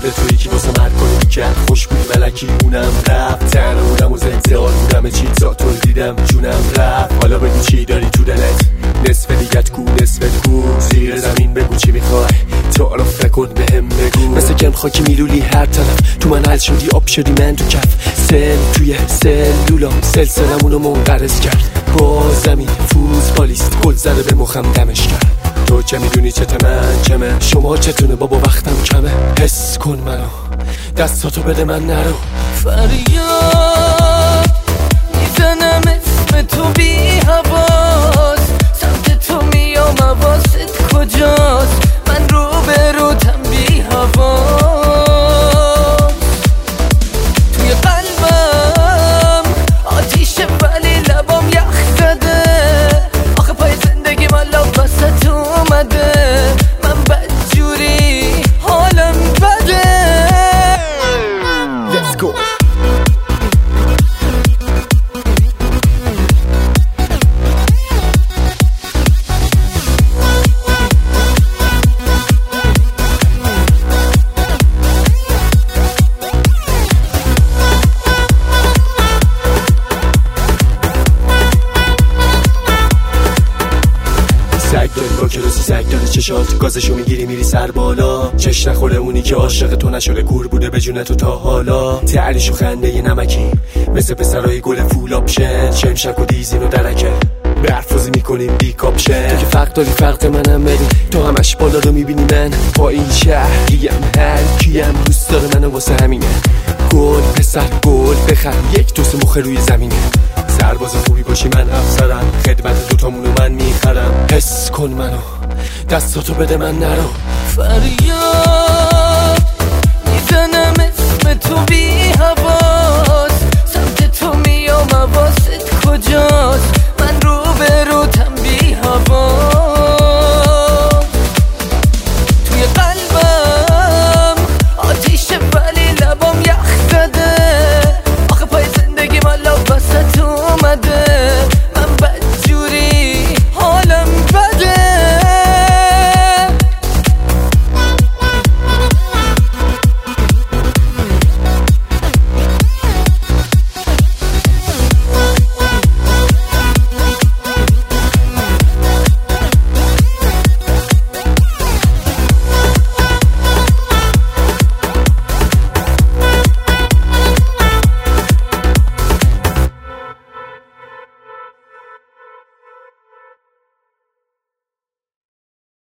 قبل تویی که واسه مرگ کنی کرد خوش بودی ملکی اونم رفت تنها بودم و زنزال بودم چیزا تو دیدم جونم رفت حالا بگو چی داری تو دلت نصف دیگت کو نصفت کو زیر زمین بگو چی میخوای تعارف نکن بهم بگو مثل گرم خاکی میلولی هر طرف تو من حل شدی آب شدی من تو کف سل توی سلولام سلسلمونو منقرض کرد با زمین فوتبالیست گل زده به مخم دمش کرد تو چه میدونی چته من چمه شما چتونه بابا وقتم کمه حس کن منو دستاتو بده من نرو فریاد میزنم اسم تو بی حواس سمت تو میام حواست کجاست من رو به روتم بی حواس توی قلبم آتیشه ولی لبام یخ زده آخه پای زندگی من لب وسط اومده من بدجوری حالم بده Let's go سگ داری با کلاسی سگ داره چشات گازشو میگیری میری سر بالا چش نخوره اونی که عاشق تو نشده کور بوده به جون تو تا حالا تعریش و خنده ی نمکی مثل پسرای گل فول آپشن شمشک و دیزین و درکه برفازی میکنیم بی کاپشن تو که فرق داری فرق منم بدی تو همش بالا رو میبینی من با این شهریم هر کیم دوست داره منو واسه همینه گل پسر گل بخر یک دوست مخه روی زمینه سرباز خوبی باشی من افسرم خدمت دوتامونو من میخرم حس کن منو دستاتو بده من نرو فریاد میزنم اسم تو بی حواس سمت تو میام حواست کجاست من رو به روتم